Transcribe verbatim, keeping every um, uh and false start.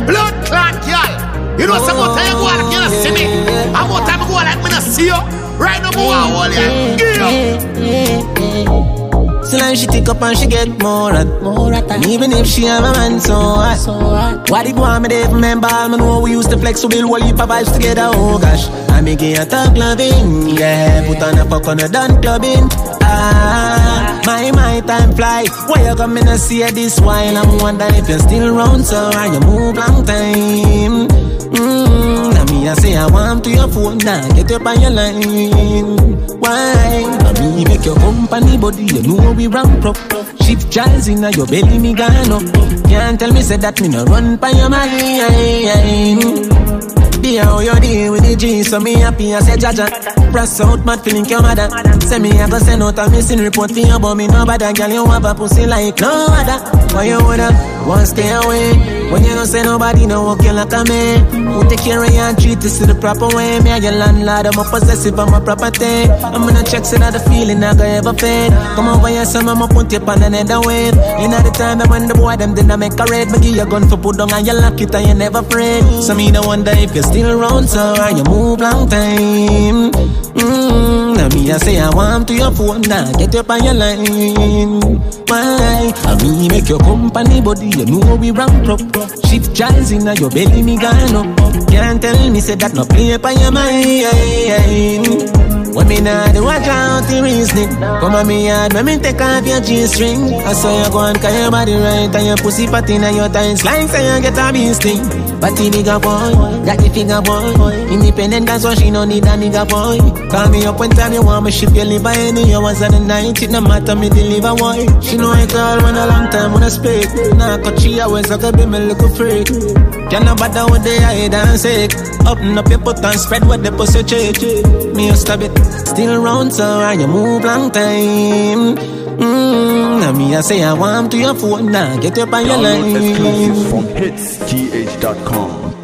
Blood clot, y'all. You know, some more time you go like you don't see me. How more time you go like me not see you. Right now, go out, hold you. Give up. So now she take up and she get more at, more at and even if she have a man so hot, so hot. What it want me to remember? I know we used to flex so we'll all heap of vibes together. Oh gosh, I make it a talk loving. Yeah, put on a fuck on a done clubbing. Ah, my my time fly. Why you coming to see this while I'm wondering if you're still around? So are you move long time? Mmm, now me I say I want to your phone now. Get up on your line. Why? I me make your company body, you know we ramp up. Shift jazz in your belly, me gone up. Can't tell me say that me no run by your mind. Be how you deal with the G, so me happy I say jaja. Press out mad feeling your mother. Say me I go send out a missing report for you, but me no bother. Girl you have a pussy like no other. Why you woulda want stay away? When you don't say nobody no walk you like a man. Who take care of you and treat this in the proper way? Me and your landlord, I'm a possessive of my property. I'm gonna check so that the feeling I go ever fade. Come over here son, I'ma put you on another wave. You know the time when the boy them did I make a raid. Me give you a gun for put down and you lock it and you never afraid. So me no wonder if you still around, so are you move long time? Mmm, now me I say I want to your phone now, get up on your line. Why? I me make your company body, you know we ramp up. Shift jazz in your belly, me gone up. Can't tell me say that no play up on your mind. When me nah do watch out the reasoning. Come on me yard, when me take off your G-string. I saw you go and call your body right and your pussy fat in your tights. Like say you get a beast thing. But the nigga boy, got the finger boy. Independent that's why she no need a nigga boy. Call me up when time you want me ship your liver any hours of the night. It no matter me deliver boy. She know I call when a long time when I speak. Nah cut she always like a be me little freak. Can't no bother with the hide and sick. Open up your foot and spread with the pussy cheek. Me you stab it. Still around, so are you move long time? Mmm, now me I say I want to your phone now. Get up on your line. Exclusive from hits T H dot com.